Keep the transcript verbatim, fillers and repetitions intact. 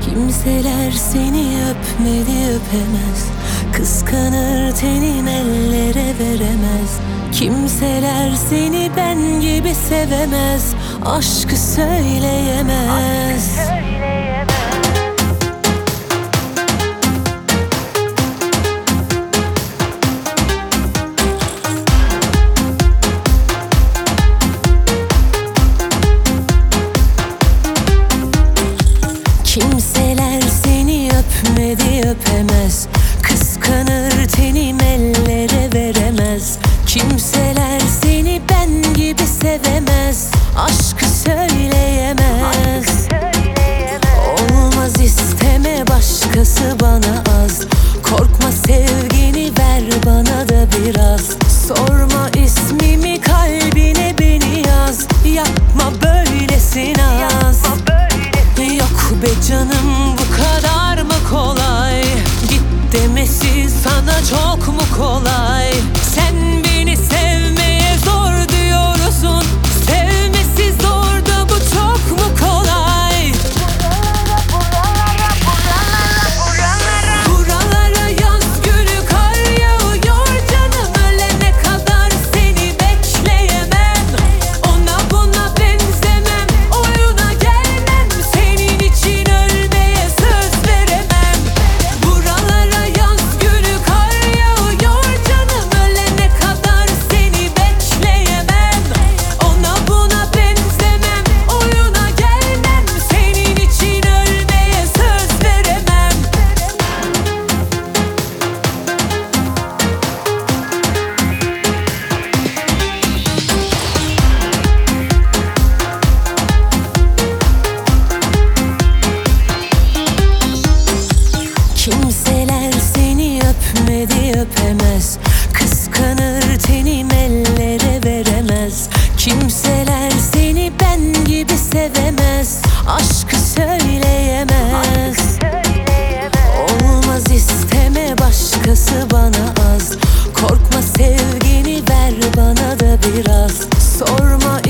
Kimseler seni öpmedi öpemez, kıskanır tenin ellere veremez. Kimseler seni ben gibi sevemez, aşkı söyleyemez, aşkı söyleyemez. Kimseler seni öpmedi öpemez, kıskanır tenim ellere veremez. Kimseler seni ben gibi sevemez, aşkı söyleyemez, aşkı söyleyemez. Olmaz isteme başkası bana az, korkma sevgini ver bana da biraz. Sorma ismimi kalbine beni yaz, yapma böylesin az. Yok be canım bu kadar mı kolay, git demesi sana çok mu kolay? Sen beni sevmeye zor diyorsun, sevmesi zor da bu çok mu kolay? Buralara, buralara, buralara, buralara yaz günü kar yağıyor canım, ölene kadar seni bekleyemem. Ona buna benzemem, oyuna gelmem, senin için ölmeye söz veremem. Buralara yaz günü kar yağıyor canım, ölene kadar seni bekleyemem. Ona buna benzemem, oyuna gelmem, senin için ölmeye söz veremem. Kimseler seni öpmedi öpemez, kıskanır tenim ellere veremez. Kimseler seni ben gibi sevemez, aşkı söyleyemez, aşkı söyleyemez. Olmaz isteme başkası bana az, korkma sevgini ver bana da biraz. Sorma